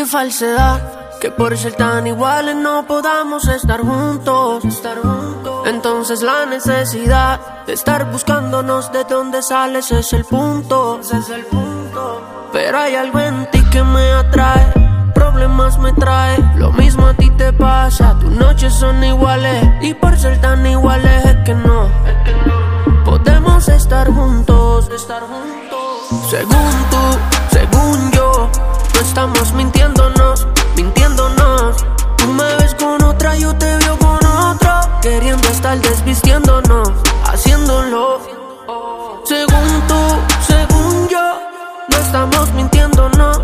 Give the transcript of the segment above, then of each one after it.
Qué falsedad, que por ser tan iguales no podamos estar juntos. Entonces la necesidad de estar buscándonos de dónde sale, ese es el punto. Pero hay algo en ti que me atrae, problemas me trae, lo mismo a ti te pasa. Tus noches son iguales y por ser tan iguales es que no podemos estar juntos. Según tú, según yo, no estamos mintiéndonos. Tú me ves con otra, yo te veo con otro, queriendo estar desvistiéndonos, haciéndolo. Según tú, según yo, no estamos mintiéndonos.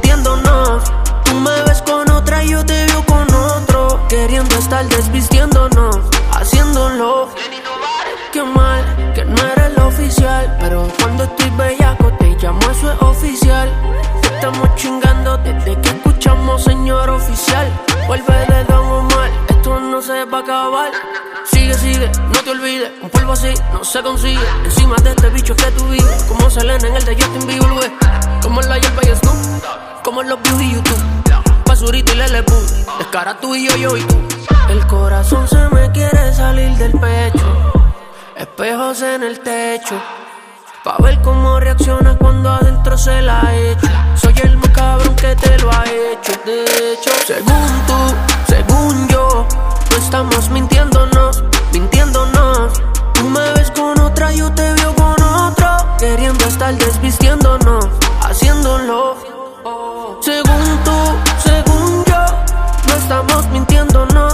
Tú me ves con otra y yo te veo con otro, queriendo estar desvistiéndonos, haciéndolo. Qué mal, que no eres el oficial, pero cuando estoy bellaco te llamo, eso es oficial. Estamos chingando desde que escuchamos señor oficial. Vuelve de Don Omar, esto no se va a acabar. Sigue, no te olvides, un polvo así no se consigue. Encima de este bicho que tú vives, como Selena en el de Justin Bieber, güey. Como la Yerba y Snoop, como los views y YouTube. Basurito y Lele Poo, descara tú y yo y tú. El corazón se me quiere salir del pecho, espejos en el techo, pa' ver cómo reacciona cuando adentro se la ha hecho. Soy el más cabrón que te lo ha hecho, de hecho. Según tú, según yo, no estamos mintiéndonos. Tú me ves con otra, yo te veo con otro, queriendo estar desvistiéndonos, haciéndolo. Según tú, según yo, no estamos mintiéndonos.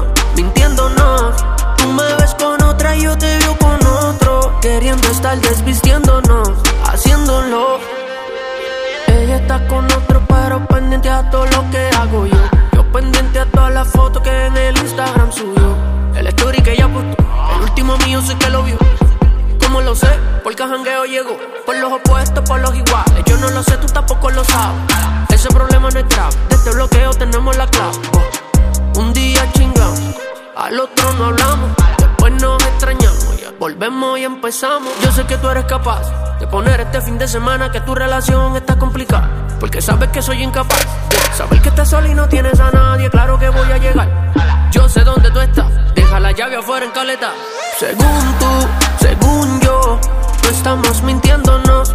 Tú me ves con otra, yo te veo con otro, queriendo estar desvistiéndonos, haciéndolo. Ella está con otro, pero pendiente a todo lo que hago yo. Yo pendiente a todas las fotos que en el Instagram subió. El story que ella postó, el último mío sí que lo vio. ¿Cómo lo sé? Porque a jangueo llegó. Por los opuestos, por los iguales. Yo no lo sé, tú tampoco lo sabes. Ese problema no es grave, de este bloqueo tenemos la clave. Un día chingamos, al otro no hablamos, después nos extrañamos, ya volvemos y empezamos. Yo sé que tú eres capaz de poner este fin de semana que tu relación está complicada, porque sabes que soy incapaz. Sabes que estás sola y no tienes a nadie, claro que voy a llegar. Yo sé dónde tú estás, deja la llave afuera en caleta. Según tú, según yo, no estamos mintiéndonos.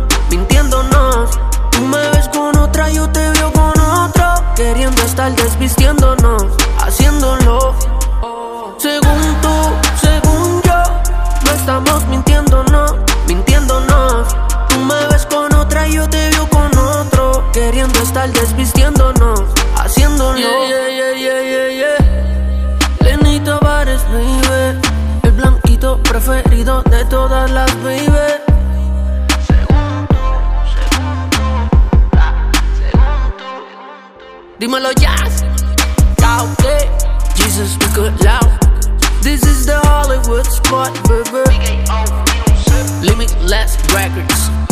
Tú me ves con otra, yo te veo con otro, queriendo estar desvistiéndonos, haciéndolo. Según tú, según yo, no estamos mintiéndonos. Tú me ves con otra y yo te veo con otro, queriendo estar desvistiéndonos, haciéndolo. Yeah. Lenny Tavares, baby, el blanquito preferido de todas las baby. Dímelo, Jazz. Okay. Jesus, we good loud. This is the Hollywood spot, baby. Limitless Records.